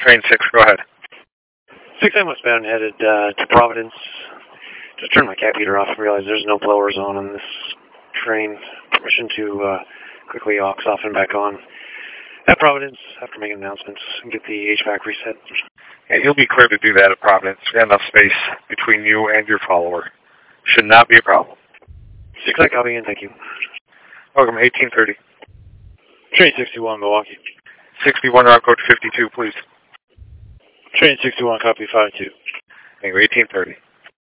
Train 6, go ahead. 6 westbound headed to Providence. Just turned my cat heater off and realized there's no blowers on this train. Permission to quickly aux off and back on at Providence after making announcements and get the HVAC reset. Yeah, you'll be clear to do that at Providence. We have enough space between you and your follower. Should not be a problem. 6 copy in, thank you. Welcome, 1830. Train 61, Milwaukee. 61, route code 52, please. Train 61, copy 52. Thank you, 1830.